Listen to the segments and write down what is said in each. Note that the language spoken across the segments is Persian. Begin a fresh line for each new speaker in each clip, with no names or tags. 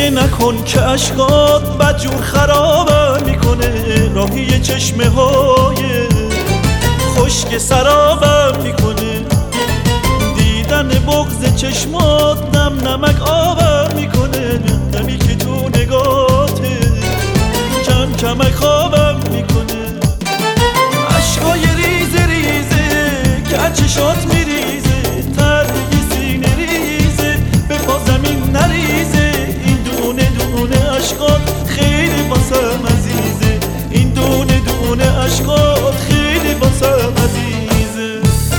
گریه نکن که اشکات بدجور خرابم میکنه، راهی چشمه های خشک سرابم میکنه. دیدن بغض چشمات نم نمک آبم میکنه، نمی که تو نگاته کم کمک خوابم میکنه. اشکای ریزه ریزه که از چشات میریزه، ترگی سینه ریزه به پا زمین نریزه. این دونه دونه اشکات خیلی واسم عزیزه، این دونه دونه اشکات خیلی واسم عزیزه.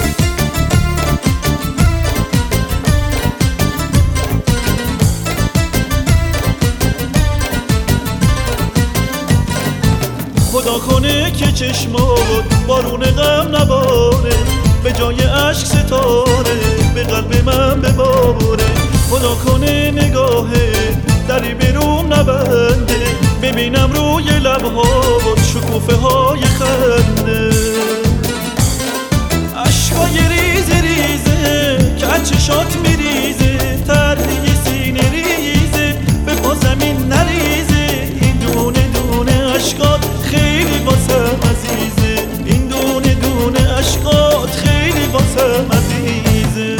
خدا کنه که چشمات بارون غم نباره، به جای عشق ستاره به قلب من بباره. خدا کنه نگاهه دری بیرون نبنده، ببینم روی لبهات شکوفه های خنده. اشکای ریزه ریزه که از چشات میریزه، تردی سینه ریزه به پا زمین نریزه. این دونه دونه اشکات خیلی واسم عزیزه، این دونه دونه اشکات خیلی واسم عزیزه.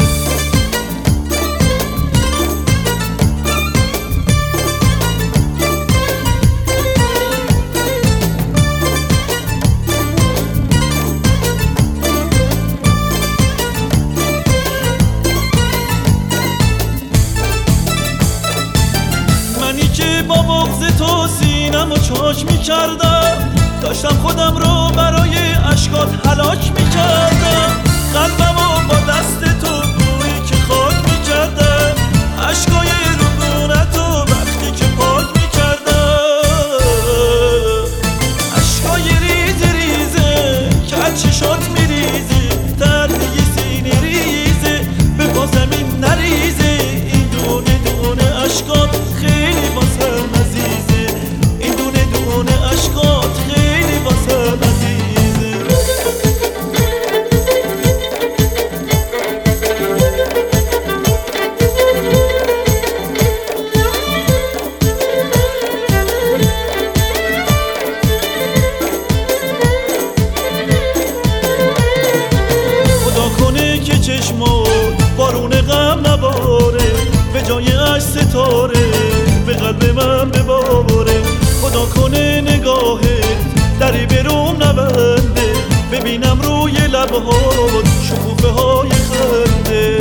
منی که با بغض تو سینم و چاک میکردم، داشتم خودم رو برای اشکات هلاک میکردم. قلبم و با دست تو بویی که خاک میکردم، اشکای رگونت و وقتی که پاک میکردم. اشکای ریزه ریزه که از چشات میریزه، تردی سینه ریزه به پا زمین نریزه. این دونه دونه اشکات خیلی واسم عزیزه، این دونه دونه اشکات خیلی واسم عزیزه. خدا کنه که چشمات بارون غم نباره، به جای عشق ستاره به قلب من بباره. خدا کنه نگاهت دری بیرون نبنده، ببینم روی لبهات شکوفه های خنده.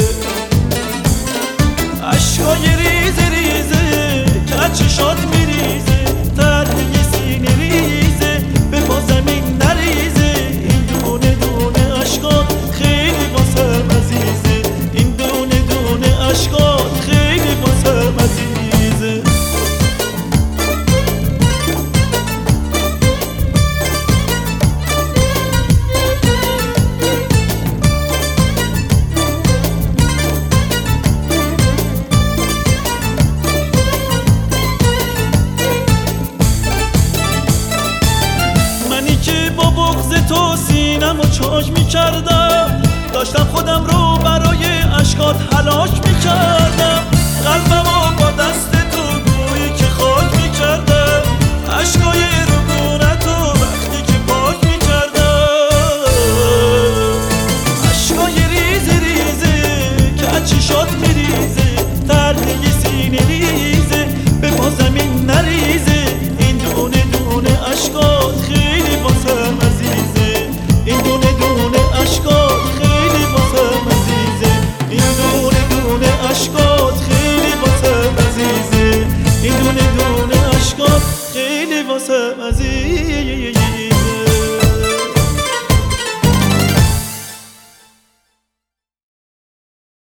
اشکای ریزه ریزه که از چشات میریزه، تردی سینه ریزه به پا زمین نریزه. این دونه دونه اشکات خیلی واسم عزیزه، این دونه دونه اشکات خیلی واسم عزیزه. منی که با بغض تو سینم و چاک میکردم، داشتم خودم رو برای اشکات هلاک میکردم. قلبم و با دست تو گویی که خاک میکردم، اشکای رگونت و وقتی که پاک میکردم. اشکای ریزه ریزه که از چشات میریزه، تردی سینه ریزه به پا زمین نریزه. این دونه دونه اشکات خیلی واسم عزیزه، این دونه دونه اشکات خیلی واسم عزیزه، این دونه دونه اشکات خیلی واسم عزیزه، این دونه دونه اشکات خیلی واسم عزیزه.